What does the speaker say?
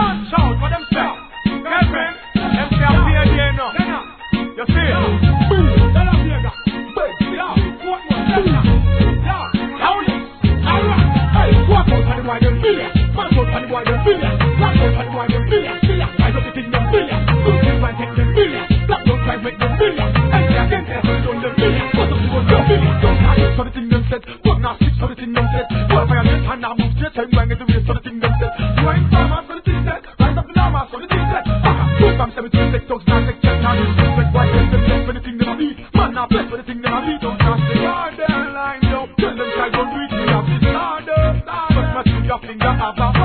Watch out for them stuff. Girlfriend, them say I'm here there now. You see? Boom. Tell them here, yeah. What more? Yeah. Down it. Alright. Hey, walk out for the boy them billion. March out for the boy them billion. Rock out for the boy them billion. Rise up the thing them billion. Good things and take them billion. Black don't try make them billion. And they against their friends on them billion. What's up to us them billion? Don't catch it so the thing them set. But now six so the thing them set. Well, if I get hand now move straight time, bang it the way so the thing them set. You ain't farmers so the thing set. Rise up the llamas so the thing set. Two from 76 dogs now take check. Now this respect why they them set for the thing them a beat. Man now bless for the thing them a beat. Don't catch it. Harder lined up. Tell them try don't reach me up. It's harder. But my finger have